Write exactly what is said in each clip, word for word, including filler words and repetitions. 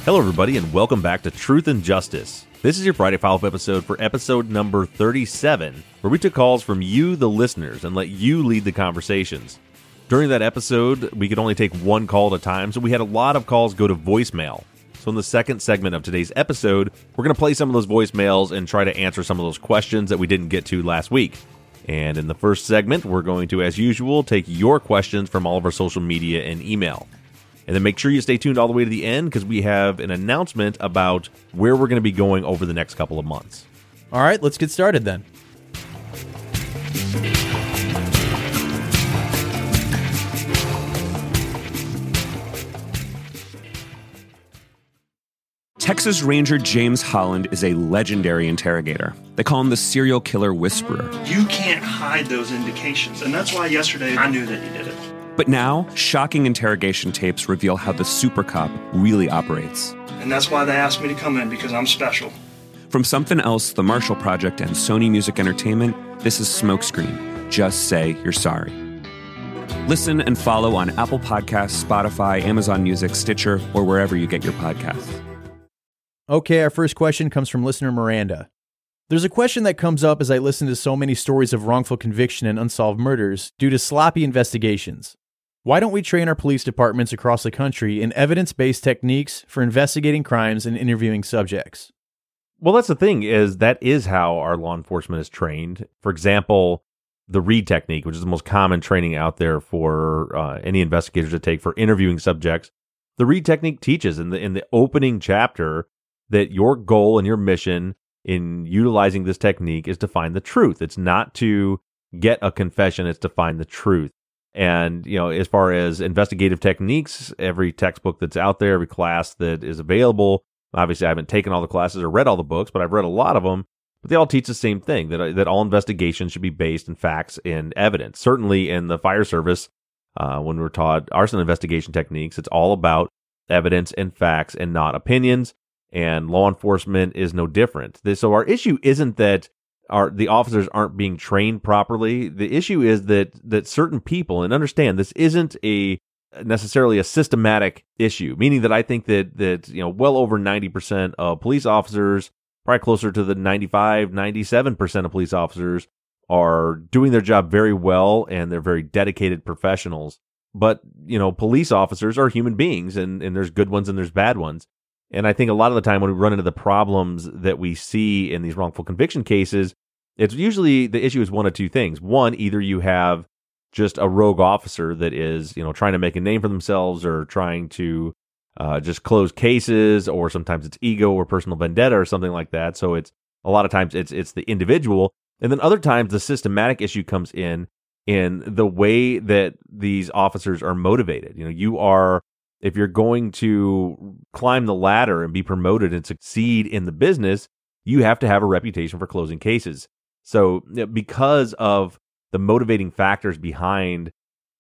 Hello, everybody, and welcome back to Truth and Justice. This is your Friday follow-up episode for episode number thirty-seven, where we took calls from you, the listeners, and let you lead the conversations. During that episode, we could only take one call at a time, so we had a lot of calls go to voicemail. So in the second segment of today's episode, we're going to play some of those voicemails and try to answer some of those questions that we didn't get to last week. And in the first segment, we're going to, as usual, take your questions from all of our social media and email. And then make sure you stay tuned all the way to the end because we have an announcement about where we're going to be going over the next couple of months. All right, let's get started then. Texas Ranger James Holland is a legendary interrogator. They call him the serial killer whisperer. You can't hide those indications, and that's why yesterday I knew that he did it. But now, shocking interrogation tapes reveal how the super cop really operates. And that's why they asked me to come in, because I'm special. From Something Else, The Marshall Project, and Sony Music Entertainment, this is Smokescreen. Just say you're sorry. Listen and follow on Apple Podcasts, Spotify, Amazon Music, Stitcher, or wherever you get your podcasts. Okay, our first question comes from listener Miranda. There's a question that comes up as I listen to so many stories of wrongful conviction and unsolved murders due to sloppy investigations. Why don't we train our police departments across the country in evidence-based techniques for investigating crimes and interviewing subjects? Well, that's the thing, is that is how our law enforcement is trained. For example, the READ technique, which is the most common training out there for uh, any investigators to take for interviewing subjects. The READ technique teaches in the in the opening chapter that your goal and your mission in utilizing this technique is to find the truth. It's not to get a confession, it's to find the truth. And, you know, as far as investigative techniques, every textbook that's out there, every class that is available, obviously I haven't taken all the classes or read all the books, but I've read a lot of them, but they all teach the same thing, that, that all investigations should be based in facts and evidence. Certainly in the fire service, uh, when we're taught arson investigation techniques, it's all about evidence and facts and not opinions. And law enforcement is no different. So our issue isn't that our the officers aren't being trained properly. The issue is that that certain people, and understand this isn't a necessarily a systematic issue, meaning that I think that that you know well over ninety percent of police officers, probably closer to the ninety-five, ninety-seven percent of police officers are doing their job very well and they're very dedicated professionals. But, you know, police officers are human beings, and, and there's good ones and there's bad ones. And I think a lot of the time when we run into the problems that we see in these wrongful conviction cases, it's usually the issue is one of two things. One, either you have just a rogue officer that is, you know, trying to make a name for themselves or trying to uh, just close cases, or sometimes it's ego or personal vendetta or something like that. So it's a lot of times it's it's the individual. And then other times the systematic issue comes in in the way that these officers are motivated. You know, you are If you're going to climb the ladder and be promoted and succeed in the business, you have to have a reputation for closing cases. So because of the motivating factors behind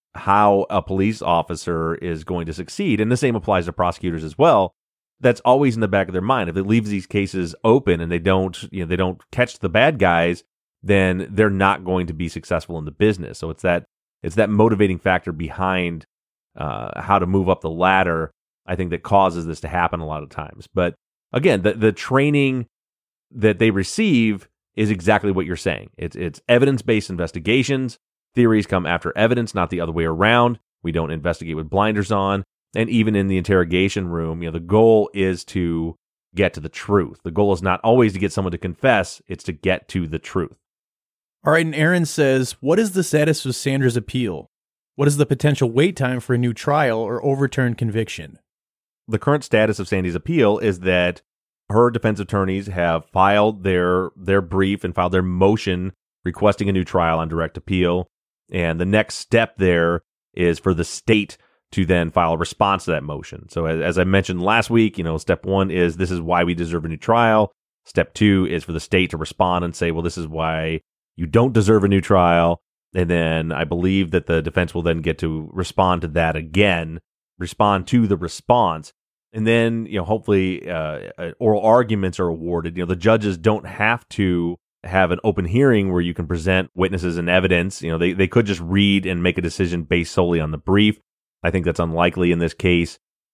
how a police officer is going to succeed, and the same applies to prosecutors as well, that's always in the back of their mind. If it leaves these cases open and they don't, you know, they don't catch the bad guys, then they're not going to be successful in the business. So it's that it's that motivating factor behind Uh, how to move up the ladder, I think, that causes this to happen a lot of times. But again, the the training that they receive is exactly what you're saying. It's it's evidence-based investigations. Theories come after evidence, not the other way around. We don't investigate with blinders on. And even in the interrogation room, you know, the goal is to get to the truth. The goal is not always to get someone to confess, it's to get to the truth. All right, and Aaron says, what is the status of Sandra's appeal? What is the potential wait time for a new trial or overturned conviction? The current status of Sandy's appeal is that her defense attorneys have filed their their brief and filed their motion requesting a new trial on direct appeal. And the next step there is for the state to then file a response to that motion. So as, as I mentioned last week, you know, step one is this is why we deserve a new trial. Step two is for the state to respond and say, well, this is why you don't deserve a new trial. And then I believe that the defense will then get to respond to that again, respond to the response. And then, you know, hopefully uh, oral arguments are awarded. You know, the judges don't have to have an open hearing where you can present witnesses and evidence. You know, they, they could just read and make a decision based solely on the brief. I think that's unlikely in this case.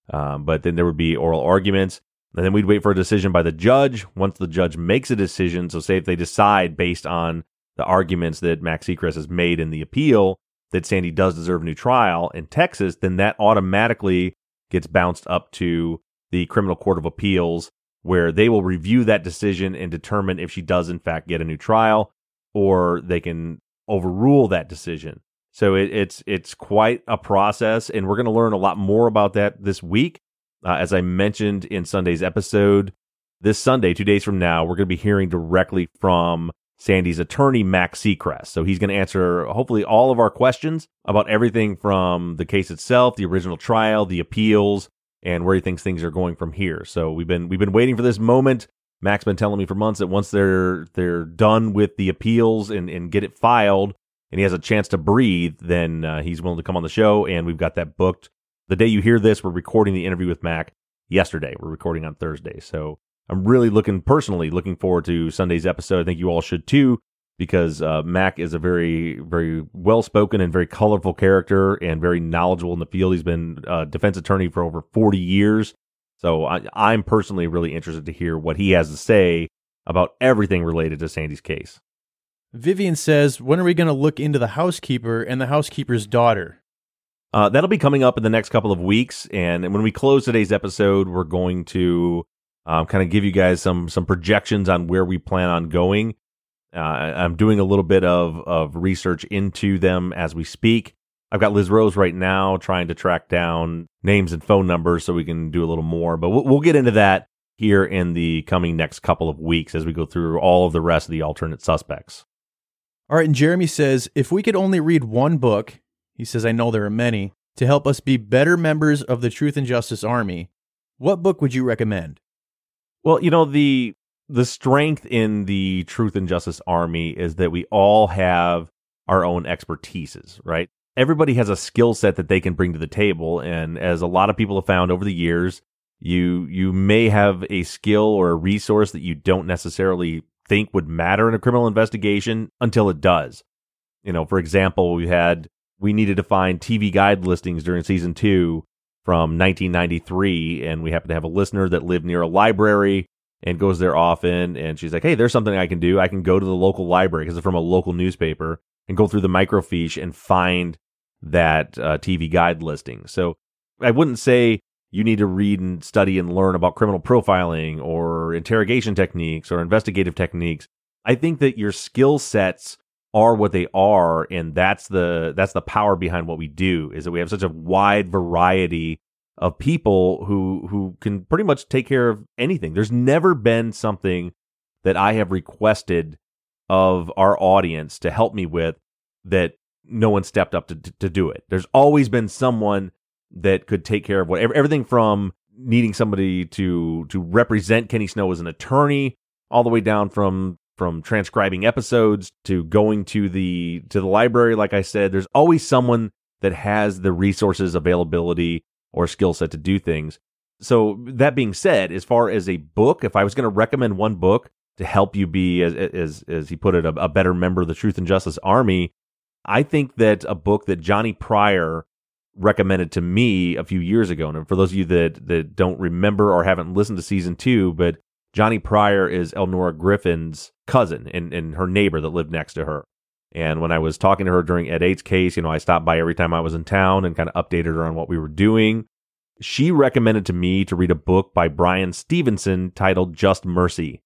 Um, but then there would be oral arguments, and then we'd wait for a decision by the judge. Once the judge makes a decision, so say if they decide based on the arguments that Max Seacrest has made in the appeal that Sandy does deserve a new trial in Texas, then that automatically gets bounced up to the Criminal Court of Appeals, where they will review that decision and determine if she does in fact get a new trial, or they can overrule that decision. So it, it's it's quite a process, and we're going to learn a lot more about that this week. Uh, as I mentioned in Sunday's episode, this Sunday, two days from now, we're going to be hearing directly from Sandy's attorney, Max Seacrest. So he's going to answer hopefully all of our questions about everything from the case itself, the original trial, the appeals, and where he thinks things are going from here. So we've been we've been waiting for this moment. Mac's been telling me for months that once they're they're done with the appeals and, and get it filed, and he has a chance to breathe, then uh, he's willing to come on the show, and we've got that booked. The day you hear this, we're recording the interview with Mac yesterday. We're recording on Thursday. So I'm really looking, personally, looking forward to Sunday's episode. I think you all should too, because uh, Mac is a very, very well-spoken and very colorful character and very knowledgeable in the field. He's been a defense attorney for over forty years. So I, I'm personally really interested to hear what he has to say about everything related to Sandy's case. Vivian says, when are we going to look into the housekeeper and the housekeeper's daughter? Uh, that'll be coming up in the next couple of weeks. And when we close today's episode, we're going to um, kind of give you guys some some projections on where we plan on going. Uh, I'm doing a little bit of, of research into them as we speak. I've got Liz Rose right now trying to track down names and phone numbers so we can do a little more. But we'll, we'll get into that here in the coming next couple of weeks as we go through all of the rest of the alternate suspects. All right, and Jeremy says, if we could only read one book, he says, I know there are many, to help us be better members of the Truth and Justice Army, what book would you recommend? Well, you know, the the strength in the Truth and Justice Army is that we all have our own expertises, right? Everybody has a skill set that they can bring to the table, and as a lot of people have found over the years, you you may have a skill or a resource that you don't necessarily think would matter in a criminal investigation until it does. You know, for example, we had we needed to find T V guide listings during season two from nineteen ninety-three, and we happened to have a listener that lived near a library and goes there often, and she's like, hey, there's something I can do. I can go to the local library, because it's from a local newspaper, and go through the microfiche and find that uh, T V guide listing. So I wouldn't say you need to read and study and learn about criminal profiling or interrogation techniques or investigative techniques. I think that your skill sets are what they are, and that's the that's the power behind what we do, is that we have such a wide variety of people who who can pretty much take care of anything. There's never been something that I have requested of our audience to help me with that no one stepped up to, to, to do it. There's always been someone that could take care of whatever, everything from needing somebody to to represent Kenny Snow as an attorney, all the way down from from transcribing episodes to going to the to the library. Like I said, there's always someone that has the resources, availability, or skill set to do things. So that being said, as far as a book, if I was going to recommend one book to help you be, as as, as he put it, a, a better member of the Truth and Justice Army, I think that a book that Johnny Pryor recommended to me a few years ago, and for those of you that, that don't remember or haven't listened to season two, but Johnny Pryor is Elnora Griffin's cousin and, and her neighbor that lived next to her. And when I was talking to her during Ed eight's case, you know, I stopped by every time I was in town and kind of updated her on what we were doing. She recommended to me to read a book by Brian Stevenson titled Just Mercy.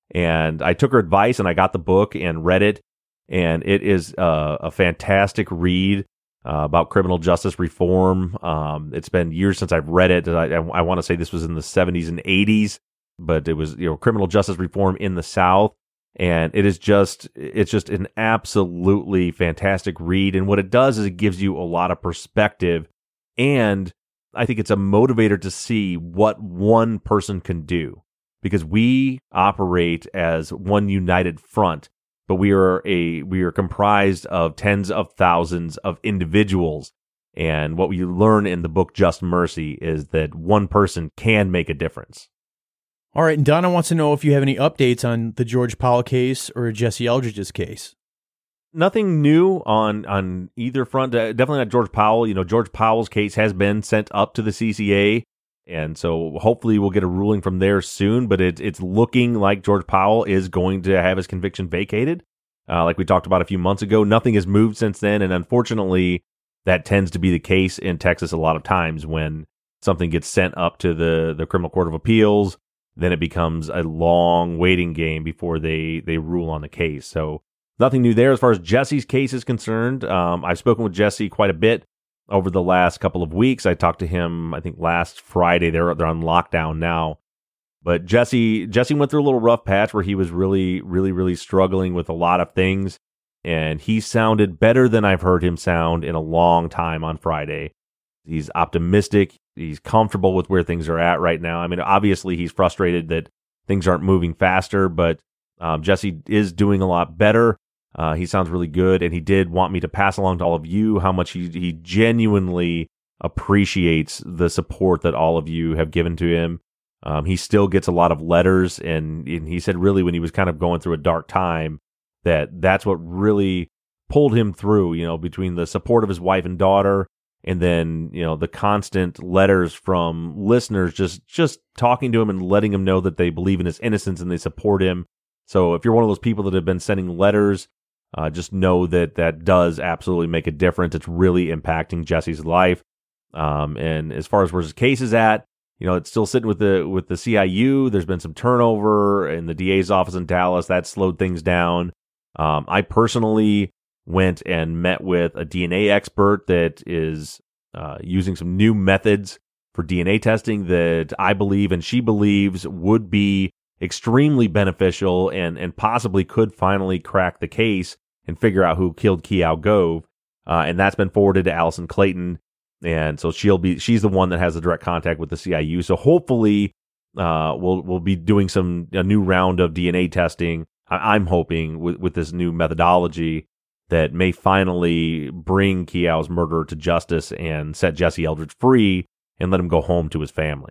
And I took her advice and I got the book and read it. And it is uh, a fantastic read uh, about criminal justice reform. Um, it's been years since I've read it. I, I want to say this was in the seventies and eighties, but it was, you know, criminal justice reform in the South. And it is just, it's just an absolutely fantastic read. And what it does is it gives you a lot of perspective. And I think it's a motivator to see what one person can do, because we operate as one united front. But we are a we are comprised of tens of thousands of individuals. And what we learn in the book Just Mercy is that one person can make a difference. All right, and Donna wants to know if you have any updates on the George Powell case or Jesse Eldridge's case. Nothing new on, on either front. Uh, definitely not George Powell. You know, George Powell's case has been sent up to the C C A. And so hopefully we'll get a ruling from there soon, but it, it's looking like George Powell is going to have his conviction vacated. Uh, like we talked about a few months ago, nothing has moved since then. And unfortunately, that tends to be the case in Texas a lot of times when something gets sent up to the, the Criminal Court of Appeals, then it becomes a long waiting game before they, they rule on the case. So nothing new there as far as Jesse's case is concerned. Um, I've spoken with Jesse quite a bit over the last couple of weeks. I talked to him, I think, last Friday. They're they're on lockdown now. But Jesse Jesse went through a little rough patch where he was really, really, really struggling with a lot of things. And he sounded better than I've heard him sound in a long time on Friday. He's optimistic. He's comfortable with where things are at right now. I mean, obviously, he's frustrated that things aren't moving faster, but um, Jesse is doing a lot better. Uh, he sounds really good, and he did want me to pass along to all of you how much he, he genuinely appreciates the support that all of you have given to him. Um, he still gets a lot of letters, and, and he said really when he was kind of going through a dark time that that's what really pulled him through, you know, between the support of his wife and daughter and then, you know, the constant letters from listeners just, just talking to him and letting him know that they believe in his innocence and they support him. So if you're one of those people that have been sending letters, Uh, just know that that does absolutely make a difference. It's really impacting Jesse's life. Um, and as far as where his case is at, you know, it's still sitting with the with the C I U. There's been some turnover in the D A's office in Dallas. That slowed things down. Um, I personally went and met with a D N A expert that is uh, using some new methods for D N A testing that I believe and she believes would be extremely beneficial and and possibly could finally crack the case and figure out who killed Kiao Gove. Uh, and that's been forwarded to Allison Clayton. And so she'll be she's the one that has the direct contact with the C I U. So hopefully uh, we'll we'll be doing some a new round of D N A testing. I, I'm hoping with, with this new methodology that may finally bring Kiao's murderer to justice and set Jesse Eldridge free and let him go home to his family.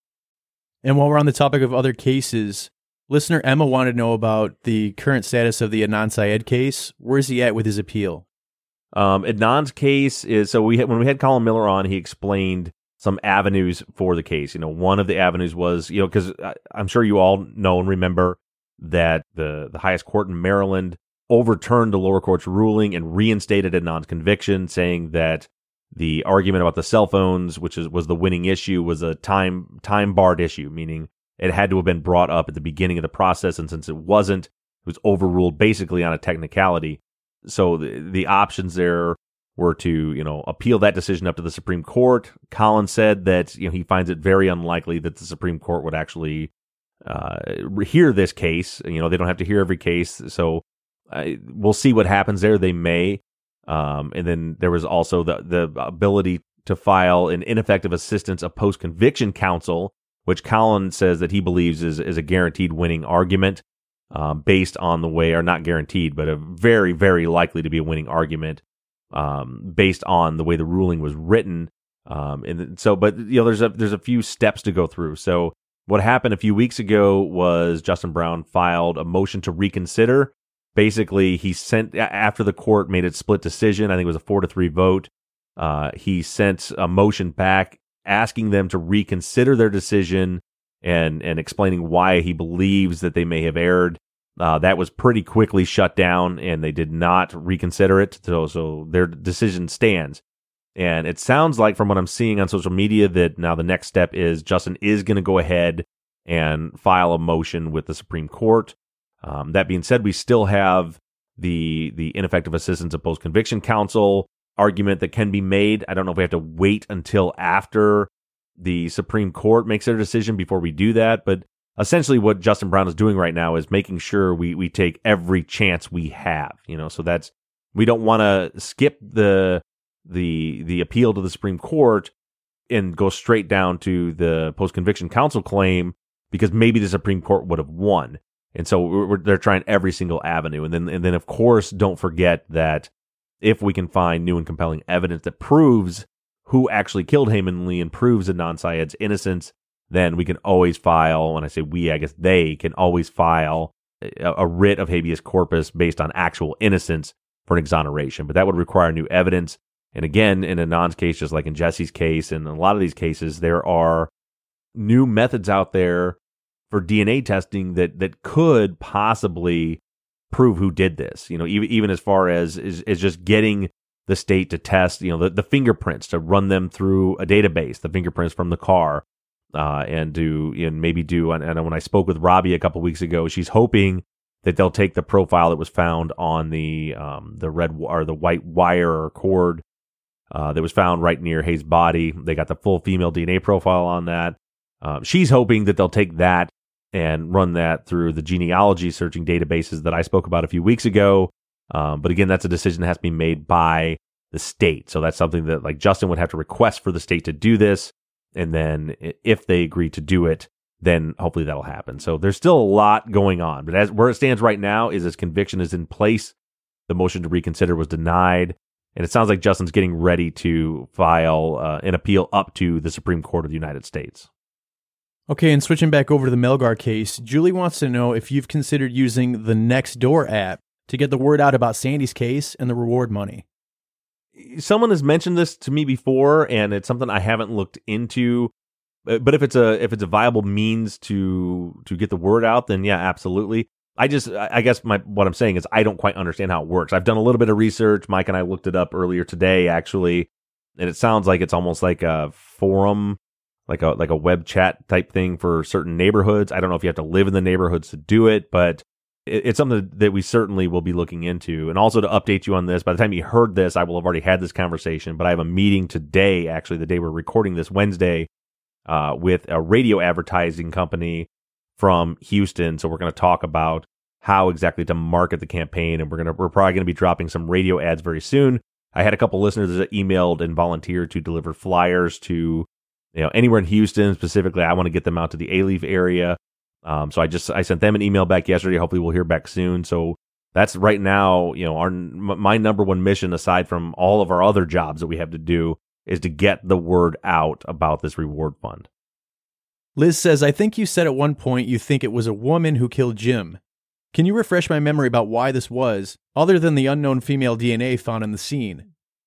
And while we're on the topic of other cases, listener Emma wanted to know about the current status of the Adnan Syed case. Where's he at with his appeal? Um, Adnan's case is, so we had, when we had Colin Miller on, he explained some avenues for the case. You know, one of the avenues was, you know, because I'm sure you all know and remember that the, the highest court in Maryland overturned the lower court's ruling and reinstated Adnan's conviction, saying that the argument about the cell phones, which is, was the winning issue, was a time time barred issue, meaning it had to have been brought up at the beginning of the process, and since it wasn't, it was overruled basically on a technicality. So the, the options there were to, you know, appeal that decision up to the Supreme Court. Colin said that, you know, he finds it very unlikely that the Supreme Court would actually uh, hear this case. You know, they don't have to hear every case, so uh, we'll see what happens there. They may. Um, and then there was also the, the ability to file an ineffective assistance of post-conviction counsel, which Colin says that he believes is, is a guaranteed winning argument um, based on the way, or not guaranteed, but a very, very likely to be a winning argument um, based on the way the ruling was written. Um, and so, but you know, there's a there's a few steps to go through. So what happened a few weeks ago was Justin Brown filed a motion to reconsider. Basically, he sent, after the court made its split decision, I think it was a four to three vote, uh, he sent a motion back asking them to reconsider their decision and, and explaining why he believes that they may have erred. Uh, that was pretty quickly shut down, and they did not reconsider it, so, so their decision stands. And it sounds like, from what I'm seeing on social media, that now the next step is Justin is going to go ahead and file a motion with the Supreme Court. Um, that being said, we still have the the ineffective assistance of post-conviction counsel argument that can be made. I don't know if we have to wait until after the Supreme Court makes their decision before we do that, but essentially what Justin Brown is doing right now is making sure we we take every chance we have. You know, so that's, we don't want to skip the the the appeal to the Supreme Court and go straight down to the post-conviction counsel claim because maybe the Supreme Court would have won. And so we're, we're, they're trying every single avenue. And then, and then, of course, don't forget that if we can find new and compelling evidence that proves who actually killed Hae-Min Lee and proves Adnan Syed's innocence, then we can always file, when I say we, I guess they can always file a, a writ of habeas corpus based on actual innocence for an exoneration. But that would require new evidence. And again, in Adnan's case, just like in Jesse's case, and in a lot of these cases, there are new methods out there for D N A testing that that could possibly prove who did this. You know, even even as far as is, is just getting the state to test, you know, the, the fingerprints, to run them through a database, the fingerprints from the car, uh, and do, you know, maybe do, and, and when I spoke with Robbie a couple weeks ago, she's hoping that they'll take the profile that was found on the um, the red or the white wire or cord uh, that was found right near Hayes' body. They got the full female D N A profile on that. Um, she's hoping that they'll take that and run that through the genealogy searching databases that I spoke about a few weeks ago. Um, but again, that's a decision that has to be made by the state. So that's something that, like, Justin would have to request for the state to do this. And then if they agree to do it, then hopefully that'll happen. So there's still a lot going on. But as where it stands right now is his conviction is in place. The motion to reconsider was denied. And it sounds like Justin's getting ready to file uh, an appeal up to the Supreme Court of the United States. Okay, and switching back over to the Melgar case, Julie wants to know if you've considered using the Nextdoor app to get the word out about Sandy's case and the reward money. Someone has mentioned this to me before, and it's something I haven't looked into. But if it's a if it's a viable means to to get the word out, then yeah, absolutely. I just I guess my what I'm saying is I don't quite understand how it works. I've done a little bit of research. Mike and I looked it up earlier today, actually, and it sounds like it's almost like a forum, like a like a web chat type thing for certain neighborhoods. I don't know if you have to live in the neighborhoods to do it, but it's something that we certainly will be looking into. And also to update you on this, by the time you heard this, I will have already had this conversation, but I have a meeting today, actually the day we're recording this, Wednesday, uh, with a radio advertising company from Houston. So we're going to talk about how exactly to market the campaign, and we're going to we're probably going to be dropping some radio ads very soon. I had a couple listeners that emailed and volunteered to deliver flyers to, you know, anywhere in Houston. Specifically, I want to get them out to the Alief area. Um, so I just I sent them an email back yesterday. Hopefully, we'll hear back soon. So that's right now, you know, our my number one mission, aside from all of our other jobs that we have to do, is to get the word out about this reward fund. Liz says, I think you said at one point you think it was a woman who killed Jim. Can you refresh my memory about why this was, other than the unknown female D N A found in the scene?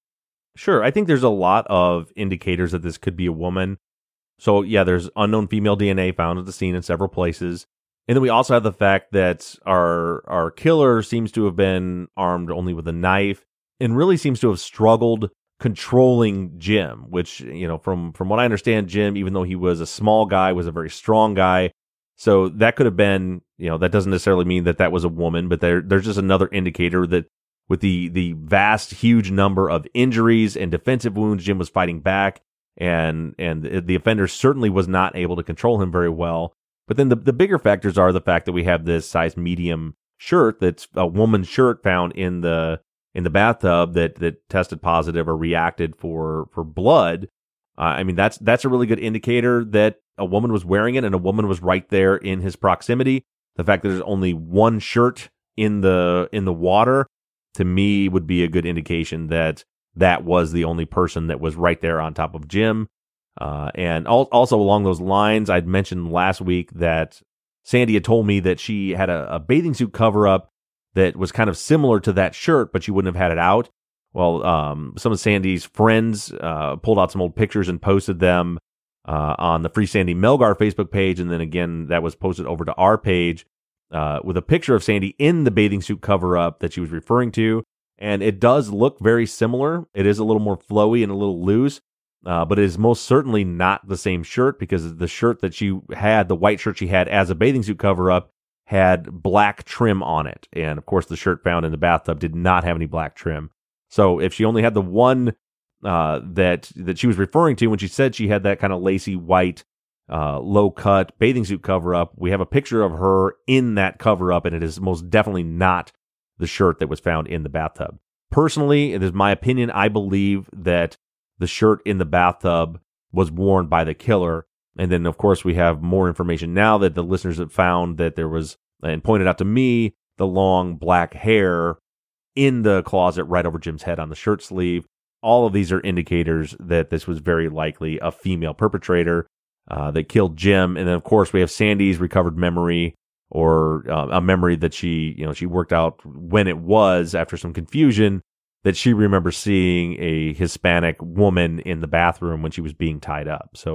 Sure. I think there's a lot of indicators that this could be a woman. So, yeah, there's unknown female D N A found at the scene in several places. And then we also have the fact that our our killer seems to have been armed only with a knife and really seems to have struggled controlling Jim, which, you know, from, from what I understand, Jim, even though he was a small guy, was a very strong guy. So that could have been, you know, that doesn't necessarily mean that that was a woman, but there there's just another indicator that with the the vast, huge number of injuries and defensive wounds, Jim was fighting back. And and the offender certainly was not able to control him very well. But then the, the bigger factors are the fact that we have this size medium shirt that's a woman's shirt found in the in the bathtub that that tested positive or reacted for for blood. Uh, I mean, that's that's a really good indicator that a woman was wearing it and a woman was right there in his proximity. The fact that there's only one shirt in the in the water, to me, would be a good indication that that was the only person that was right there on top of Jim. Uh, and al- also along those lines, I'd mentioned last week that Sandy had told me that she had a, a bathing suit cover-up that was kind of similar to that shirt, but she wouldn't have had it out. Well, um, some of Sandy's friends uh, pulled out some old pictures and posted them uh, on the Free Sandy Melgar Facebook page, and then again, that was posted over to our page uh, with a picture of Sandy in the bathing suit cover-up that she was referring to. And it does look very similar. It is a little more flowy and a little loose, uh, but it is most certainly not the same shirt, because the shirt that she had, the white shirt she had as a bathing suit cover-up, had black trim on it. And of course, the shirt found in the bathtub did not have any black trim. So if she only had the one uh, that that she was referring to when she said she had that kind of lacy white, uh, low-cut bathing suit cover-up, we have a picture of her in that cover-up, and it is most definitely not the shirt that was found in the bathtub. Personally, it is my opinion, I believe that the shirt in the bathtub was worn by the killer. And then, of course, we have more information now that the listeners have found that there was, and pointed out to me, the long black hair in the closet right over Jim's head on the shirt sleeve. All of these are indicators that this was very likely a female perpetrator uh, that killed Jim. And then, of course, we have Sandy's recovered memory, or uh, a memory that she, you know, she worked out when it was, after some confusion, that she remembers seeing a Hispanic woman in the bathroom when she was being tied up. So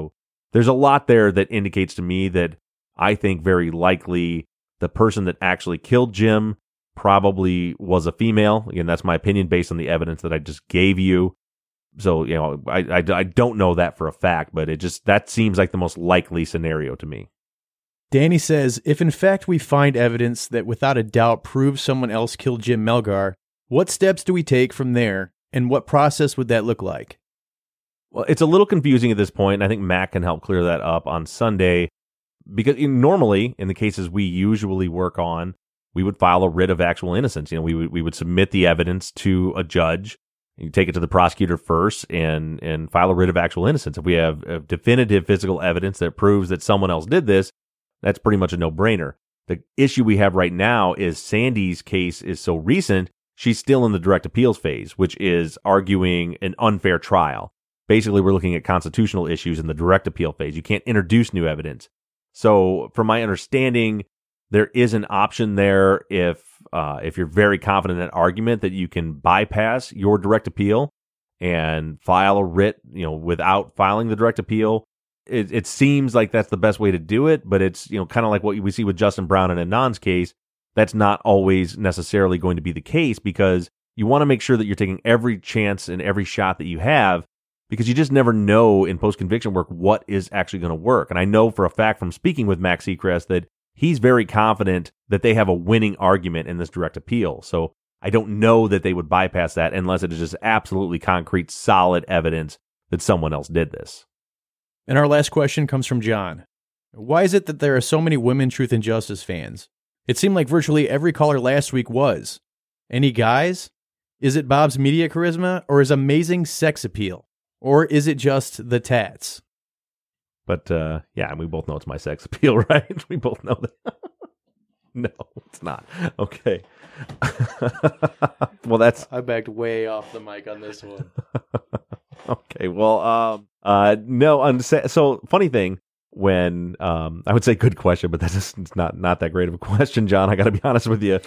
there's a lot there that indicates to me that I think very likely the person that actually killed Jim probably was a female. Again, that's my opinion based on the evidence that I just gave you. So, you know, I, I, I don't know that for a fact, but it just, that seems like the most likely scenario to me. Danny says, if in fact we find evidence that without a doubt proves someone else killed Jim Melgar, what steps do we take from there, and what process would that look like? Well, it's a little confusing at this point, and I think Matt can help clear that up on Sunday, because normally, in the cases we usually work on, we would file a writ of actual innocence. You know, we would, we would submit the evidence to a judge. You take it to the prosecutor first and and file a writ of actual innocence. If we have uh, definitive physical evidence that proves that someone else did this, that's pretty much a no-brainer. The issue we have right now is Sandy's case is so recent, she's still in the direct appeals phase, which is arguing an unfair trial. Basically, we're looking at constitutional issues in the direct appeal phase. You can't introduce new evidence. So, from my understanding, there is an option there if uh, if you're very confident in that argument that you can bypass your direct appeal and file a writ, you know, without filing the direct appeal. It, it seems like that's the best way to do it, but it's, you know, kind of like what we see with Justin Brown and Anand's case. That's not always necessarily going to be the case, because you want to make sure that you're taking every chance and every shot that you have, because you just never know in post-conviction work what is actually going to work. And I know for a fact from speaking with Max Seacrest that he's very confident that they have a winning argument in this direct appeal. So I don't know that they would bypass that unless it is just absolutely concrete, solid evidence that someone else did this. And our last question comes from John. Why is it that there are so many women Truth and Justice fans? It seemed like virtually every caller last week was. Any guys? Is it Bob's media charisma or his amazing sex appeal? Or is it just the tats? But, uh, yeah, we both know it's my sex appeal, right? We both know that. No, it's not. Okay. Well, that's... I backed way off the mic on this one. Okay, well, um, uh, no, on, so, funny thing, when, um, I would say good question, but that's just it's not, not that great of a question, John, I gotta be honest with you.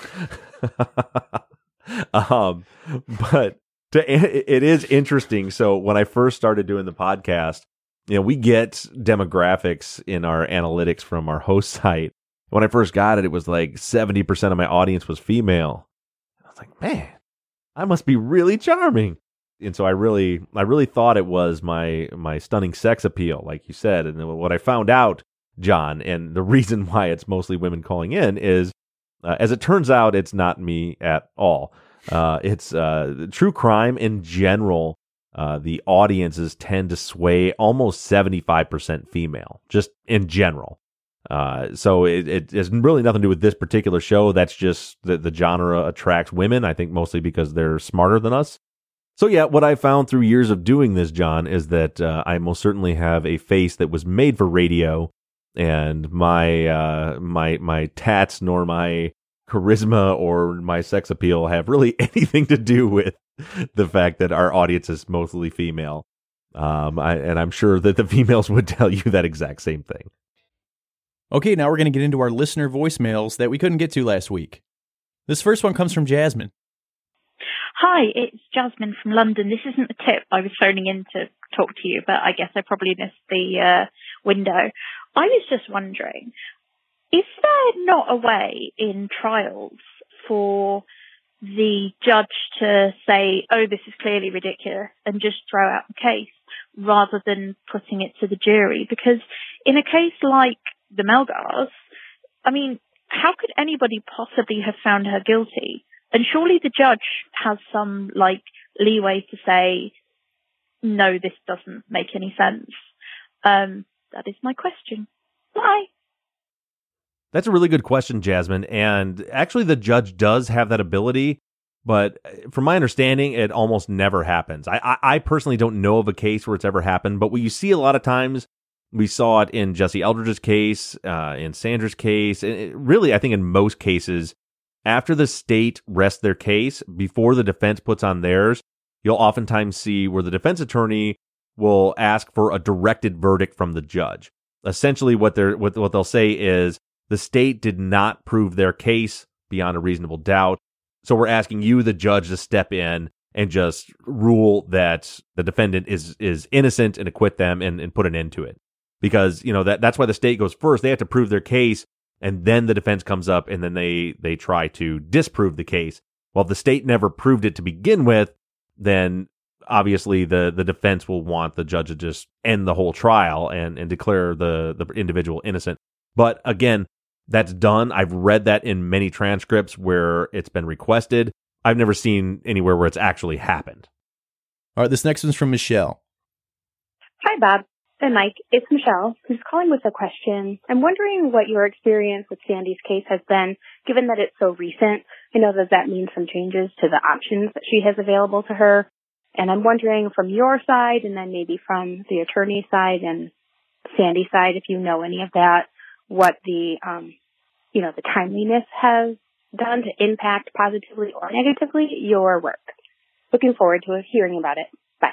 um, but to, it is interesting. So, when I first started doing the podcast, you know, we get demographics in our analytics from our host site. When I first got it, it was like seventy percent of my audience was female. I was like, man, I must be really charming. And so I really, I really thought it was my my stunning sex appeal, like you said. And then what I found out, John, and the reason why it's mostly women calling in is, uh, as it turns out, it's not me at all. Uh, it's uh, true crime in general. Uh, the audiences tend to sway almost seventy-five percent female, just in general. Uh, so it, it has really nothing to do with this particular show. That's just the, the genre attracts women, I think mostly because they're smarter than us. So yeah, what I found through years of doing this, John, is that uh, I most certainly have a face that was made for radio, and my uh, my my tats nor my charisma or my sex appeal have really anything to do with the fact that our audience is mostly female. Um, I, and I'm sure that the females would tell you that exact same thing. Okay, now we're going to get into our listener voicemails that we couldn't get to last week. This first one comes from Jasmine. Hi, it's Jasmine from London. This isn't a tip. I was phoning in to talk to you, but I guess I probably missed the uh, window. I was just wondering, is there not a way in trials for the judge to say, oh, this is clearly ridiculous, and just throw out the case rather than putting it to the jury? Because in a case like the Melgars, I mean, how could anybody possibly have found her guilty? And surely the judge has some, like, leeway to say, no, this doesn't make any sense. Um, that is my question. Bye. That's a really good question, Jasmine. And actually, the judge does have that ability. But from my understanding, it almost never happens. I, I, I personally don't know of a case where it's ever happened. But what you see a lot of times, we saw it in Jesse Eldridge's case, uh, in Sandra's case. It, really, I think in most cases, after the state rests their case, before the defense puts on theirs, you'll oftentimes see where the defense attorney will ask for a directed verdict from the judge. Essentially, what they're what, what they'll say is, the state did not prove their case beyond a reasonable doubt, so we're asking you, the judge, to step in and just rule that the defendant is is innocent and acquit them and, and put an end to it. because, you know, that that's why the state goes first. They have to prove their case, and then the defense comes up, and then they, they try to disprove the case. Well, if the state never proved it to begin with, then obviously the, the defense will want the judge to just end the whole trial and, and declare the, the individual innocent. But again, that's done. I've read that in many transcripts where it's been requested. I've never seen anywhere where it's actually happened. All right, this next one's from Michelle. Hi, Bob and Mike. It's Michelle, who's calling with a question. I'm wondering what your experience with Sandy's case has been, given that it's so recent. I know that that means some changes to the options that she has available to her. And I'm wondering from your side, and then maybe from the attorney side and Sandy's side, if you know any of that, what the, um, you know, the timeliness has done to impact positively or negatively your work. Looking forward to hearing about it. Bye.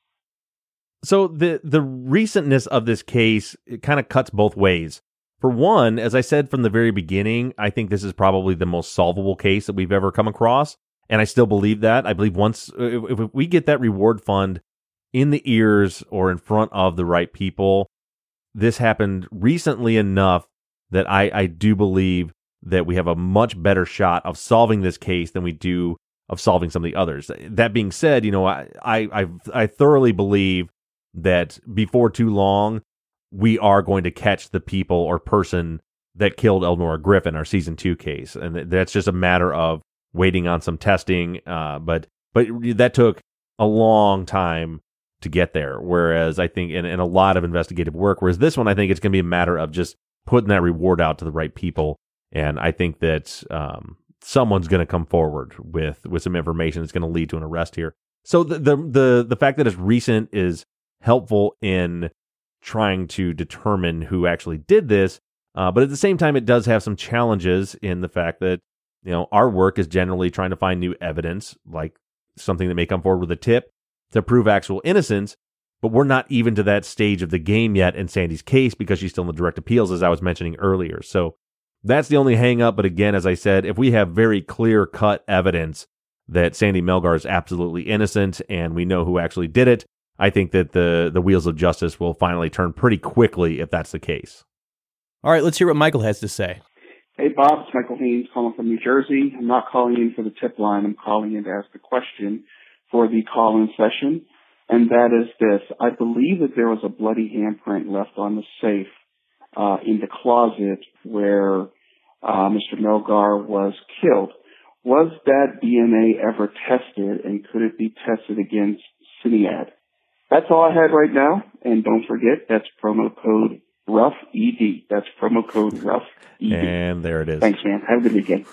So the the recentness of this case, it kind of cuts both ways. For one, as I said from the very beginning, I think this is probably the most solvable case that we've ever come across. And I still believe that. I believe once, if, if we get that reward fund in the ears or in front of the right people, this happened recently enough that I, I do believe that we have a much better shot of solving this case than we do of solving some of the others. That being said, you know, I, I, I, I thoroughly believe that before too long, we are going to catch the people or person that killed Elnora Griffin, our season two case. And that's just a matter of waiting on some testing. Uh, but, but that took a long time to get there. Whereas I think in, in a lot of investigative work, whereas this one, I think it's going to be a matter of just putting that reward out to the right people. And I think that, um, someone's going to come forward with, with some information that's going to lead to an arrest here. So the, the, the, the fact that it's recent is helpful in trying to determine who actually did this. Uh, but at the same time, it does have some challenges in the fact that, you know, our work is generally trying to find new evidence, like something that may come forward with a tip to prove actual innocence. But we're not even to that stage of the game yet in Sandy's case because she's still in the direct appeals, as I was mentioning earlier. So that's the only hang up. But again, as I said, if we have very clear cut evidence that Sandy Melgar is absolutely innocent and we know who actually did it, I think that the, the wheels of justice will finally turn pretty quickly if that's the case. All right, let's hear what Michael has to say. Hey, Bob, it's Michael Haynes calling from New Jersey. I'm not calling in for the tip line. I'm calling in to ask a question for the call-in session, and that is this. I believe that there was a bloody handprint left on the safe uh, in the closet where uh, Mister Melgar was killed. Was that D N A ever tested, and could it be tested against Cinead? That's all I had right now, and don't forget, that's promo code Rough E D. That's promo code Rough E D. And there it is. Thanks, man. Have a good weekend.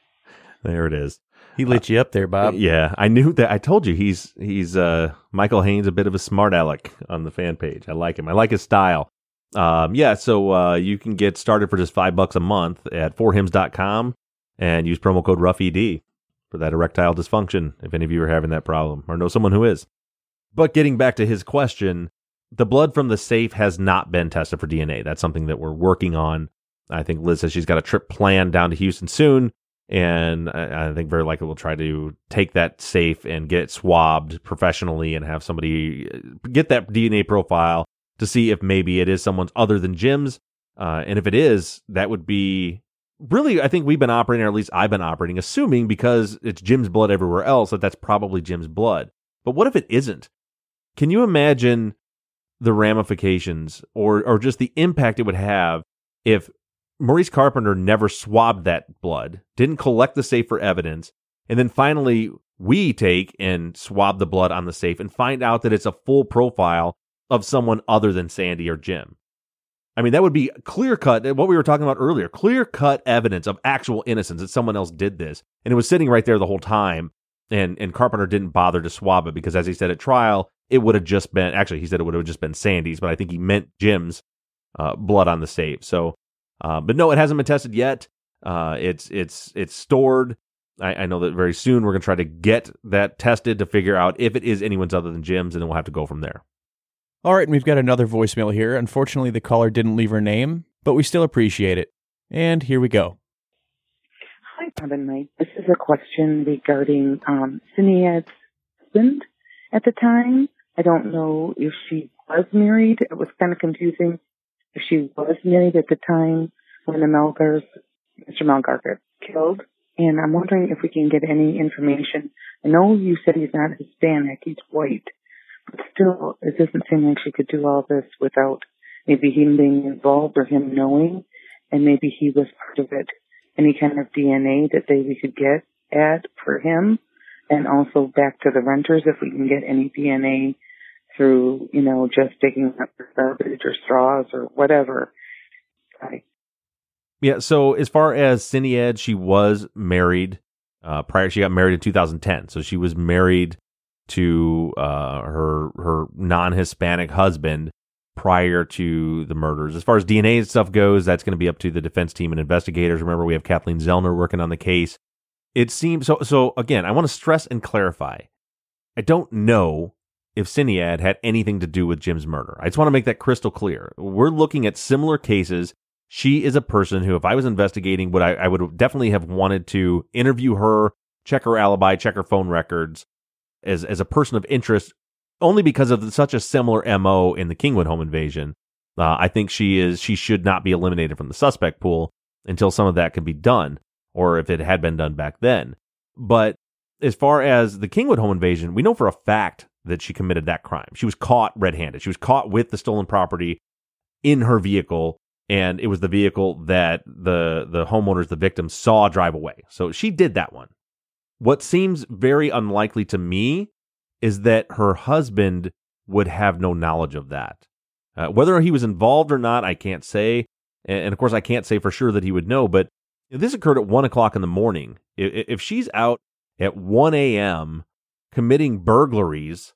There it is. He lit uh, you up there, Bob. Yeah, I knew that. I told you he's he's uh, Michael Haynes, a bit of a smart aleck on the fan page. I like him. I like his style. Um, yeah, so uh, you can get started for just five bucks a month at four hims dot com and use promo code Rough E D for that erectile dysfunction. If any of you are having that problem or know someone who is. But getting back to his question, the blood from the safe has not been tested for D N A. That's something that we're working on. I think Liz says she's got a trip planned down to Houston soon, and I, I think very likely we'll try to take that safe and get it swabbed professionally and have somebody get that D N A profile to see if maybe it is someone's other than Jim's. Uh, and if it is, that would be really, I think we've been operating, or at least I've been operating, assuming because it's Jim's blood everywhere else, that that's probably Jim's blood. But what if it isn't? Can you imagine the ramifications or or just the impact it would have if Maurice Carpenter never swabbed that blood, didn't collect the safe for evidence, and then finally we take and swab the blood on the safe and find out that it's a full profile of someone other than Sandy or Jim? I mean, that would be clear-cut, what we were talking about earlier, clear-cut evidence of actual innocence that someone else did this, and it was sitting right there the whole time, and, and Carpenter didn't bother to swab it because, as he said at trial, it would have just been, actually, he said it would have just been Sandy's, but I think he meant Jim's uh, blood on the safe. So, uh, but no, it hasn't been tested yet. Uh, it's it's it's stored. I, I know that very soon we're going to try to get that tested to figure out if it is anyone's other than Jim's, and then we'll have to go from there. All right, and we've got another voicemail here. Unfortunately, the caller didn't leave her name, but we still appreciate it. And here we go. Hi, Bob and Mike. This is a question regarding um, Cinead's husband at the time. I don't know if she was married. It was kind of confusing if she was married at the time when the Melgars, Mister Melgar got killed. And I'm wondering if we can get any information. I know you said he's not Hispanic, he's white. But still, it doesn't seem like she could do all this without maybe him being involved or him knowing. And maybe he was part of it. Any kind of D N A that they we could get at for him. And also back to the renters, if we can get any D N A through, you know, just digging up garbage or straws or whatever. Right. Yeah, so as far as Sinead, she was married uh, prior. She got married in two thousand ten, so she was married to uh, her her non-Hispanic husband prior to the murders. As far as D N A and stuff goes, that's going to be up to the defense team and investigators. Remember, we have Kathleen Zellner working on the case. It seems so. So again, I want to stress and clarify. I don't know if Sinead had anything to do with Jim's murder. I just want to make that crystal clear. We're looking at similar cases. She is a person who, if I was investigating, would I, I would definitely have wanted to interview her, check her alibi, check her phone records as as a person of interest, only because of such a similar M O in the Kingwood home invasion. Uh, I think she is she should not be eliminated from the suspect pool until some of that can be done, or if it had been done back then. But as far as the Kingwood home invasion, we know for a fact that she committed that crime. She was caught red-handed. She was caught with the stolen property in her vehicle. And it was the vehicle that the the homeowners, the victims, saw drive away. So she did that one. What seems very unlikely to me is that her husband would have no knowledge of that. Uh, whether he was involved or not, I can't say. And, and of course, I can't say for sure that he would know. But this occurred at one o'clock in the morning. If, if she's out at one a.m. committing burglaries,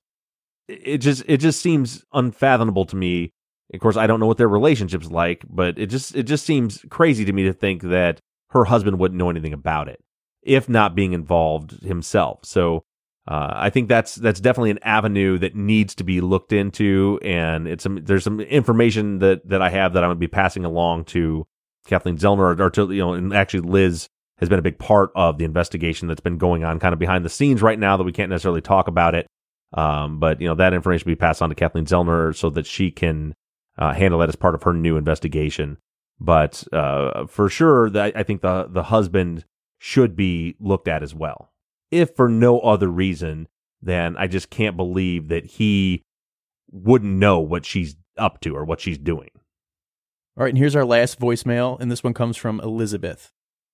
it just it just seems unfathomable to me. Of course, I don't know what their relationship's like, but it just it just seems crazy to me to think that her husband wouldn't know anything about it, if not being involved himself. So uh, I think that's that's definitely an avenue that needs to be looked into, and it's some, there's some information that, that I have that I'm going to be passing along to Kathleen Zellner, or, or to, you know, and actually Liz has been a big part of the investigation that's been going on kind of behind the scenes right now that we can't necessarily talk about it. Um, but, you know, that information will be passed on to Kathleen Zellner so that she can Uh, handle that as part of her new investigation. But uh, for sure, that I think the the husband should be looked at as well. If for no other reason, then I just can't believe that he wouldn't know what she's up to or what she's doing. All right, and here's our last voicemail, and this one comes from Elizabeth.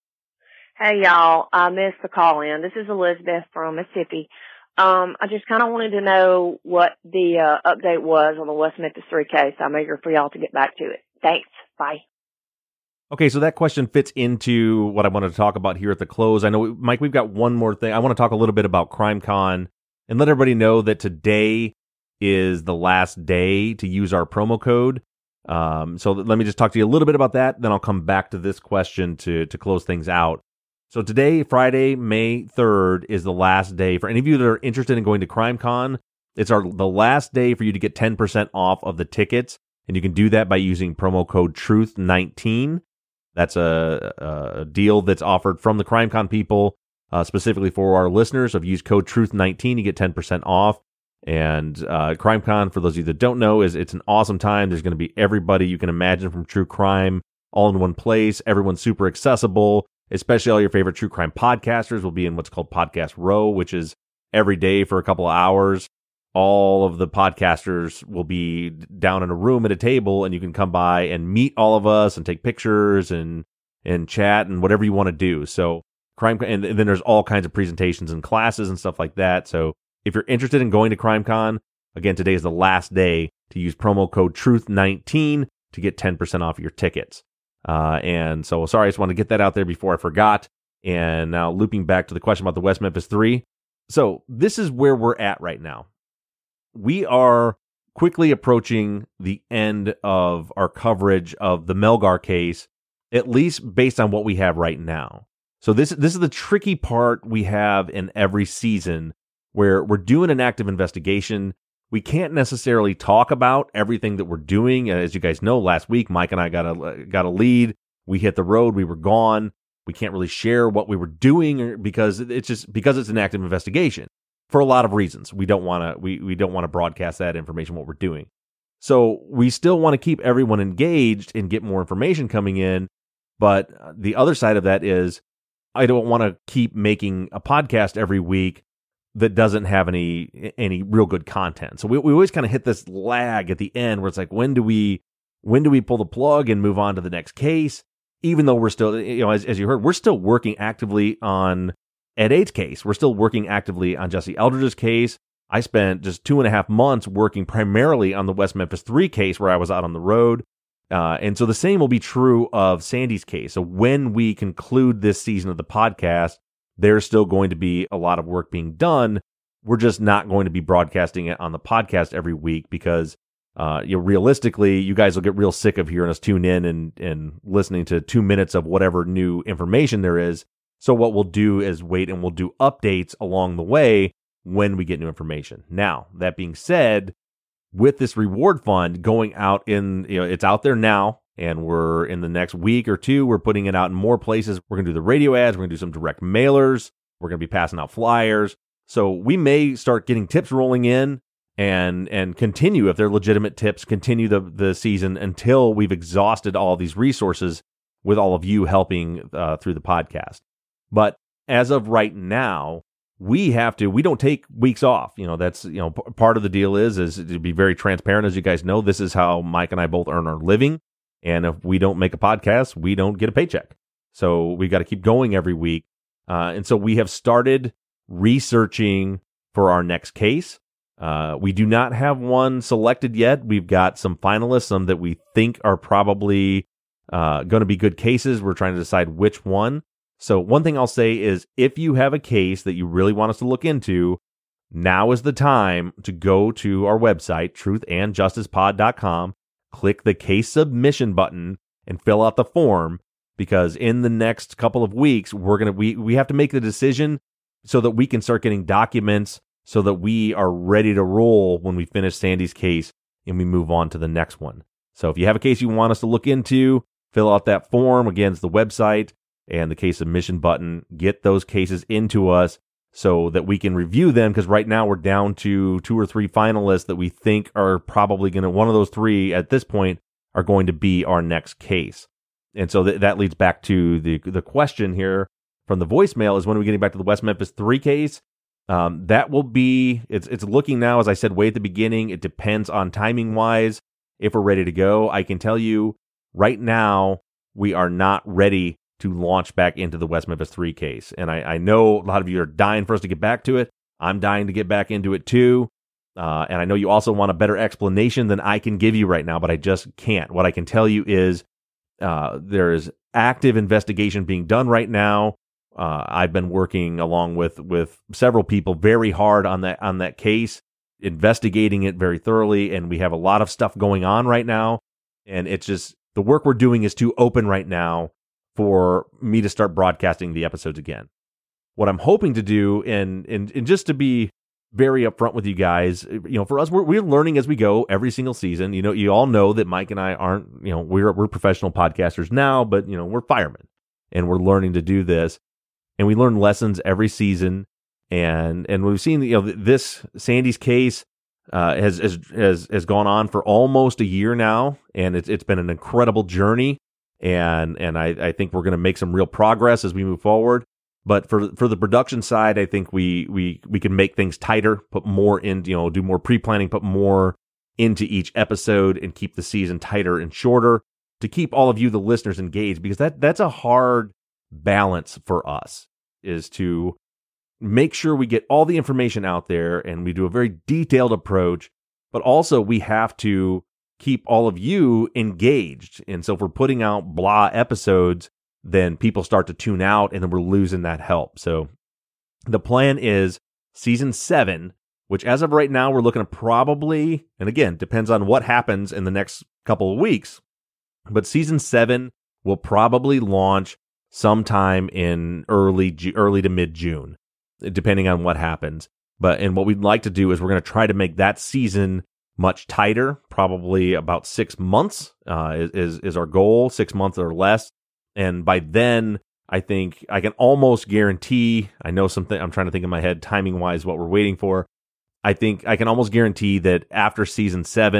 Hey, y'all. I missed the call in. This is Elizabeth from Mississippi. Um, I just kind of wanted to know what the uh, update was on the West Memphis three case. I'm eager for y'all to get back to it. Thanks. Bye. Okay, so that question fits into what I wanted to talk about here at the close. I know, Mike, we've got one more thing. I want to talk a little bit about CrimeCon and let everybody know that today is the last day to use our promo code. Um, so let me just talk to you a little bit about that. Then I'll come back to this question to, to close things out. So today, Friday, May third, is the last day. For any of you that are interested in going to CrimeCon, it's our the last day for you to get ten percent off of the tickets. And you can do that by using promo code truth nineteen. That's a, a deal that's offered from the CrimeCon people, uh, specifically for our listeners. So if you use code truth nineteen, you get ten percent off. And uh, CrimeCon, for those of you that don't know, is it's an awesome time. There's going to be everybody you can imagine from true crime all in one place. Everyone's super accessible. Especially all your favorite true crime podcasters will be in what's called Podcast Row, which is every day for a couple of hours. All of the podcasters will be down in a room at a table, and you can come by and meet all of us and take pictures and and chat and whatever you want to do. So crime, and, and then there's all kinds of presentations and classes and stuff like that. So if you're interested in going to CrimeCon, again, today is the last day to use promo code truth nineteen to get ten percent off your tickets. Uh, and so, sorry, I just wanted to get that out there before I forgot. And now looping back to the question about the West Memphis three. So this is where we're at right now. We are quickly approaching the end of our coverage of the Melgar case, at least based on what we have right now. So this, this is the tricky part we have in every season where we're doing an active investigation. We can't necessarily talk about everything that we're doing. As you guys know, last week, Mike and I got a got a lead. We hit the road. We were gone. We can't really share what we were doing because it's just because it's an active investigation for a lot of reasons. We don't want to we, we don't want to broadcast that information, what we're doing. So we still want to keep everyone engaged and get more information coming in. But the other side of that is I don't want to keep making a podcast every week that doesn't have any any real good content. So we we always kind of hit this lag at the end where it's like, when do we when do we pull the plug and move on to the next case? Even though we're still, you know, as, as you heard, we're still working actively on Ed eight's case. We're still working actively on Jesse Eldridge's case. I spent just two and a half months working primarily on the West Memphis three case where I was out on the road. Uh, and so the same will be true of Sandy's case. So when we conclude this season of the podcast, there's still going to be a lot of work being done. We're just not going to be broadcasting it on the podcast every week because Uh, you know, realistically, you guys will get real sick of hearing us tune in and, and listening to two minutes of whatever new information there is. So what we'll do is wait and we'll do updates along the way when we get new information. Now, that being said, with this reward fund going out in, you know, it's out there now, and we're in the next week or two, we're putting it out in more places. We're going to do the radio ads. We're going to do some direct mailers. We're going to be passing out flyers. So we may start getting tips rolling in. And and continue, if they're legitimate tips, continue the, the season until we've exhausted all these resources with all of you helping uh, through the podcast. But as of right now, we have to, we don't take weeks off. You know, that's, you know, p- part of the deal is, is to be very transparent. As you guys know, this is how Mike and I both earn our living. And if we don't make a podcast, we don't get a paycheck. So we've got to keep going every week. Uh, and so we have started researching for our next case. Uh, we do not have one selected yet. We've got some finalists, some that we think are probably uh, going to be good cases. We're trying to decide which one. So one thing I'll say is, if you have a case that you really want us to look into, now is the time to go to our website, truth and justice pod dot com, click the case submission button, and fill out the form, because in the next couple of weeks, we're gonna we we have to make the decision so that we can start getting documents so that we are ready to roll when we finish Sandy's case and we move on to the next one. So if you have a case you want us to look into, fill out that form. Again, it's the website and the case submission button. Get those cases into us so that we can review them, because right now we're down to two or three finalists that we think are probably going to, one of those three at this point, are going to be our next case. And so th- that leads back to the the question here from the voicemail is, when are we getting back to the West Memphis three case? Um, that will be, it's it's looking now, as I said way at the beginning, it depends on timing-wise if we're ready to go. I can tell you right now, we are not ready to launch back into the West Memphis three case. And I, I know a lot of you are dying for us to get back to it. I'm dying to get back into it too. Uh, and I know you also want a better explanation than I can give you right now, but I just can't. What I can tell you is uh, there is active investigation being done right now. Uh, I've been working along with, with several people very hard on that on that case, investigating it very thoroughly, and we have a lot of stuff going on right now. And it's just, the work we're doing is too open right now for me to start broadcasting the episodes again. What I'm hoping to do, and and, and just to be very upfront with you guys, you know, for us, we're we're learning as we go every single season. You know, you all know that Mike and I aren't, you know, we're we're professional podcasters now, but you know, we're firemen, and we're learning to do this. And we learn lessons every season, and and we've seen, you know, this Sandy's case uh, has has has has gone on for almost a year now, and it's it's been an incredible journey, and and I, I think we're going to make some real progress as we move forward. But for for the production side, I think we we we can make things tighter, put more in, you know, do more pre-planning, put more into each episode, and keep the season tighter and shorter to keep all of you, the listeners, engaged, because that that's a hard balance for us, is to make sure we get all the information out there and we do a very detailed approach, but also we have to keep all of you engaged. And so if we're putting out blah episodes, then people start to tune out, and then we're losing that help. So the plan is season seven, which as of right now, we're looking at probably, and again, depends on what happens in the next couple of weeks, but season seven will probably launch sometime in early early to mid-June, depending on what happens. But and what we'd like to do is we're going to try to make that season much tighter, probably about six months uh, is is our goal, six months or less. And by then, I think I can almost guarantee, I know something, I'm trying to think in my head, timing-wise, what we're waiting for. I think I can almost guarantee that after season seven,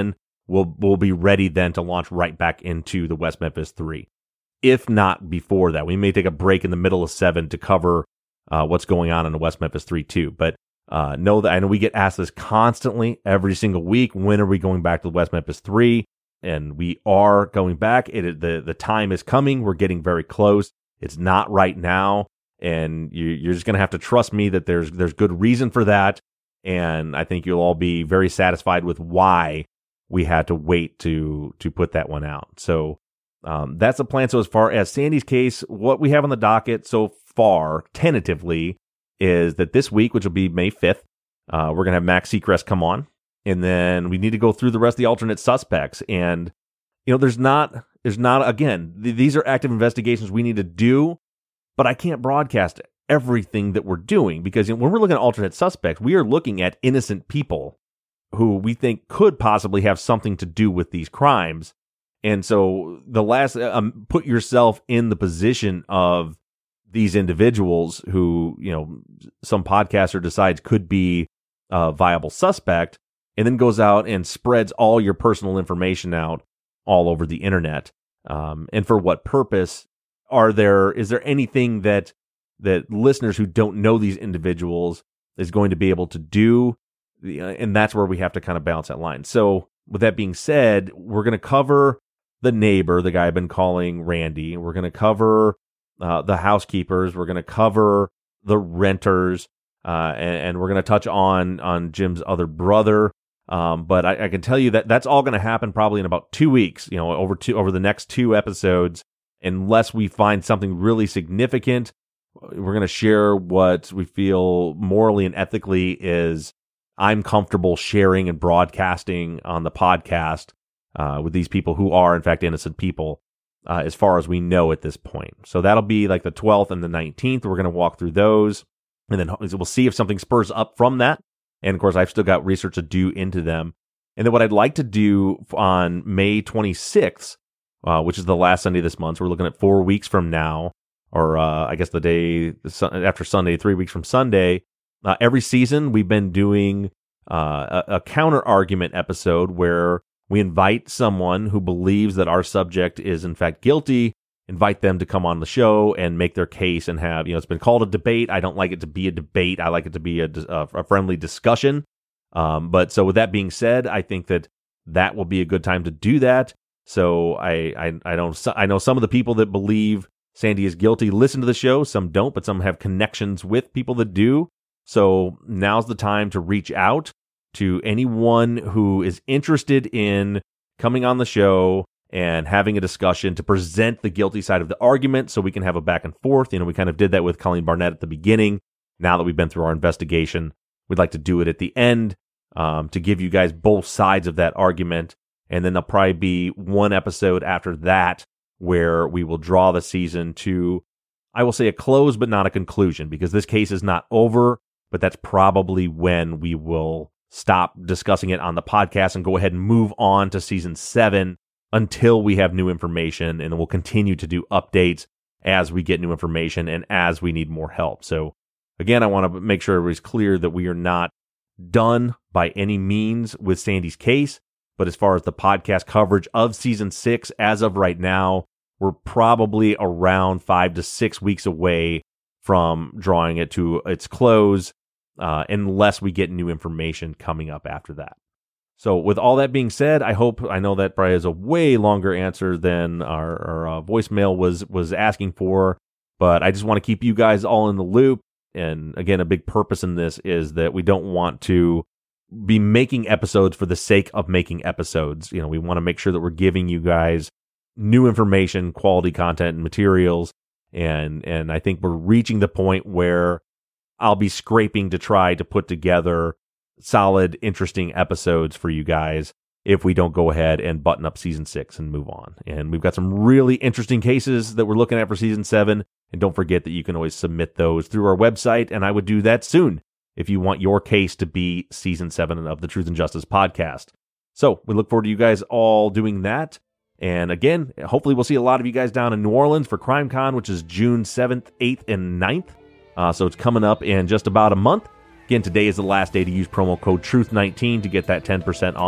we'll we'll be ready then to launch right back into the West Memphis three. If not before that, we may take a break in the middle of seven to cover uh, what's going on in the West Memphis three too. But uh, know that I know we get asked this constantly every single week. When are we going back to the West Memphis three? And we are going back. It the the time is coming. We're getting very close. It's not right now, and you, you're just going to have to trust me that there's there's good reason for that. And I think you'll all be very satisfied with why we had to wait to to put that one out. So um, that's the plan. So as far as Sandy's case, what we have on the docket so far, tentatively, is that this week, which will be May fifth, uh, we're going to have Max Seacrest come on. And then we need to go through the rest of the alternate suspects. And, you know, there's not, there's not, again, th- these are active investigations we need to do, but I can't broadcast everything that we're doing because, you know, when we're looking at alternate suspects, we are looking at innocent people who we think could possibly have something to do with these crimes. And so the last, um, put yourself in the position of these individuals who, you know, some podcaster decides could be a viable suspect, and then goes out and spreads all your personal information out all over the internet. Um, and for what purpose? Are there, is there anything that, that listeners who don't know these individuals is going to be able to do? And that's where we have to kind of balance that line. So with that being said, we're going to cover the neighbor, the guy I've been calling Randy. We're going to cover uh, the housekeepers. We're going to cover the renters. Uh, and, and we're going to touch on, on Jim's other brother. Um, but I, I can tell you that that's all going to happen probably in about two weeks, you know, over two, over the next two episodes, unless we find something really significant. We're going to share what we feel morally and ethically is I'm comfortable sharing and broadcasting on the podcast, uh, with these people who are in fact innocent people, uh, as far as we know at this point. So that'll be like the twelfth and the nineteenth. We're going to walk through those, and then we'll see if something spurs up from that. And of course, I've still got research to do into them. And then what I'd like to do on May twenty-sixth, uh, which is the last Sunday of this month, so we're looking at four weeks from now, or uh, I guess the day after Sunday, three weeks from Sunday. Uh, every season, we've been doing uh, a, a counter argument episode where we invite someone who believes that our subject is in fact guilty, invite them to come on the show and make their case and have, you know, it's been called a debate. I don't like it to be a debate. I like it to be a, a, a friendly discussion. Um, but so with that being said, I think that that will be a good time to do that. So I, I, I don't, I know some of the people that believe Sandy is guilty listen to the show. Some don't, but some have connections with people that do. So now's the time to reach out to anyone who is interested in coming on the show and having a discussion to present the guilty side of the argument so we can have a back and forth. You know, we kind of did that with Colleen Barnett at the beginning. Now that we've been through our investigation, we'd like to do it at the end um, to give you guys both sides of that argument. And then there'll probably be one episode after that where we will draw the season to, I will say, a close but not a conclusion, because this case is not over, but that's probably when we will stop discussing it on the podcast and go ahead and move on to season seven until we have new information, and we'll continue to do updates as we get new information and as we need more help. So again, I want to make sure everybody's clear that we are not done by any means with Sandy's case, but as far as the podcast coverage of season six, as of right now, we're probably around five to six weeks away from drawing it to its close, uh, unless we get new information coming up after that. So with all that being said, I hope, I know that probably is a way longer answer than our, our uh, voicemail was, was asking for, but I just want to keep you guys all in the loop. And again, a big purpose in this is that we don't want to be making episodes for the sake of making episodes. You know, we want to make sure that we're giving you guys new information, quality content and materials. And, and I think we're reaching the point where I'll be scraping to try to put together solid, interesting episodes for you guys if we don't go ahead and button up season six and move on. And we've got some really interesting cases that we're looking at for season seven. And don't forget that you can always submit those through our website, and I would do that soon if you want your case to be season seven of the Truth and Justice podcast. So we look forward to you guys all doing that. And again, hopefully we'll see a lot of you guys down in New Orleans for CrimeCon, which is June seventh, eighth, and ninth. Uh, so it's coming up in just about a month. Again, today is the last day to use promo code truth nineteen to get that ten percent off.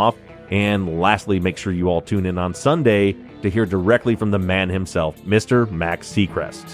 And lastly, make sure you all tune in on Sunday to hear directly from the man himself, Mister Max Seacrest.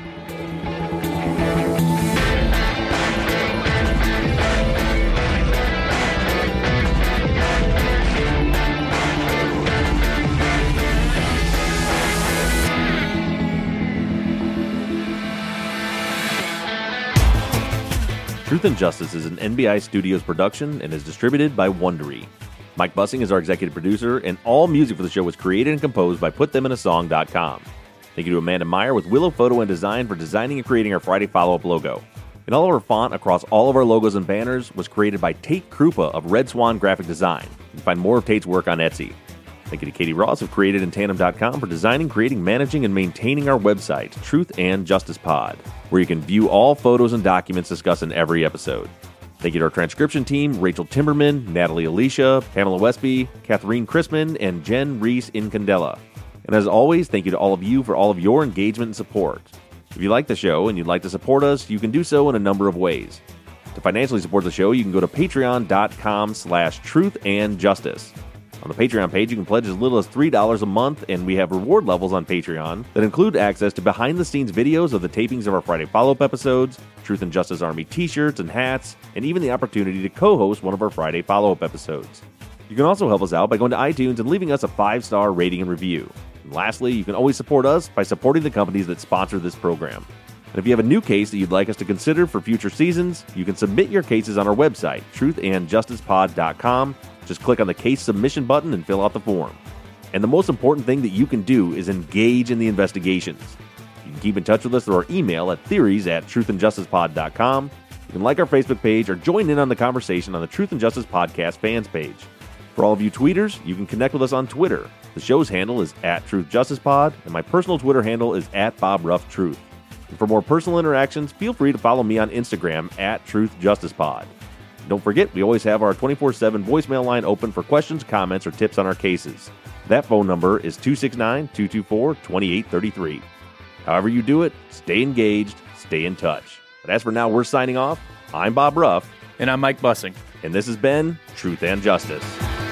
Truth and Justice is an N B I Studios production and is distributed by Wondery. Mike Bussing is our executive producer, and all music for the show was created and composed by put them in a song dot com. Thank you to Amanda Meyer with Willow Photo and Design for designing and creating our Friday Follow-Up logo. And all of our font across all of our logos and banners was created by Tate Krupa of Red Swan Graphic Design. You can find more of Tate's work on Etsy. Thank you to Katie Ross of created in tandem dot com for designing, creating, managing, and maintaining our website, Truth and Justice Pod, where you can view all photos and documents discussed in every episode. Thank you to our transcription team, Rachel Timberman, Natalie Alicia, Pamela Westby, Catherine Chrisman, and Jen Reese in Candela. And as always, thank you to all of you for all of your engagement and support. If you like the show and you'd like to support us, you can do so in a number of ways. To financially support the show, you can go to patreon dot com slash truth and justice. On the Patreon page, you can pledge as little as three dollars a month, and we have reward levels on Patreon that include access to behind-the-scenes videos of the tapings of our Friday Follow-Up episodes, Truth and Justice Army t-shirts and hats, and even the opportunity to co-host one of our Friday Follow-Up episodes. You can also help us out by going to iTunes and leaving us a five-star rating and review. And lastly, you can always support us by supporting the companies that sponsor this program. And if you have a new case that you'd like us to consider for future seasons, you can submit your cases on our website, truth and justice pod dot com. Just click on the case submission button and fill out the form. And the most important thing that you can do is engage in the investigations. You can keep in touch with us through our email at theories at truth and justice pod dot com. You can like our Facebook page or join in on the conversation on the Truth and Justice Podcast fans page. For all of you tweeters, you can connect with us on Twitter. The show's handle is at TruthJusticePod, and my personal Twitter handle is at BobRuffTruth. And for more personal interactions, feel free to follow me on Instagram at TruthJusticePod. Don't forget, we always have our twenty-four seven voicemail line open for questions, comments, or tips on our cases. That phone number is two six nine, two two four, two eight three three. However you do it, stay engaged, stay in touch. But as for now, we're signing off. I'm Bob Ruff. And I'm Mike Bussing. And this has been Truth and Justice.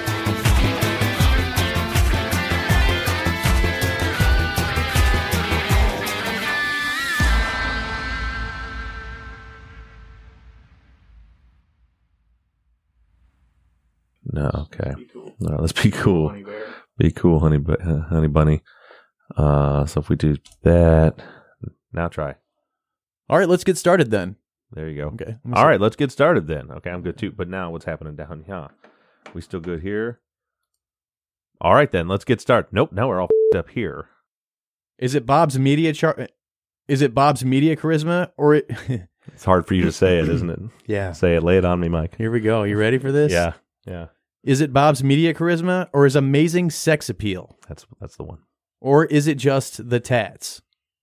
No, okay. Be cool. All right, let's be cool. Be cool, honey, bu- uh, honey bunny. Uh, so if we do that, now try. All right, let's get started then. There you go. Okay. All right, let's get started then. Okay, I'm good too. But now what's happening down here? We still good here? All right then, let's get started. Nope, now we're all f***ed up here. Is it Bob's media char- Is it Bob's media charisma or it? It's hard for you to say it, isn't it? Yeah. Say it. Lay it on me, Mike. Here we go. You ready for this? Yeah. Yeah. Is it Bob's media charisma or his amazing sex appeal? That's that's the one. Or is it just the tats?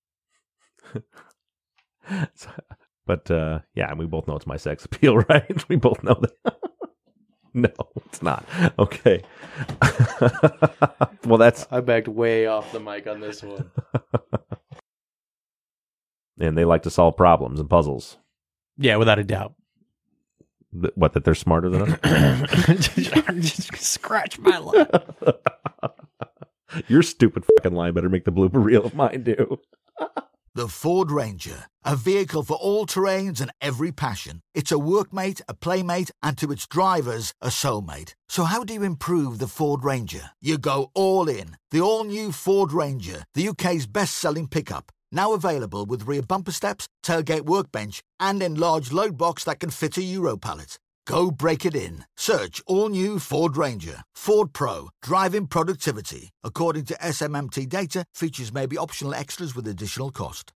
But uh, yeah, we both know it's my sex appeal, right? We both know that. No, it's not. Okay. Well, that's. I backed way off the mic on this one. And they like to solve problems and puzzles. Yeah, without a doubt. Th- What, that they're smarter than us? Just scratch my lap. Your stupid fucking line better make the blooper reel if mine do. The Ford Ranger, a vehicle for all terrains and every passion. It's a workmate, a playmate, and to its drivers, a soulmate. So how do you improve the Ford Ranger? You go all in. The all-new Ford Ranger, the U K's best-selling pickup. Now available with rear bumper steps, tailgate workbench, and enlarged load box that can fit a Euro pallet. Go break it in. Search all-new Ford Ranger. Ford Pro. Driving productivity. According to S M M T data, features may be optional extras with additional cost.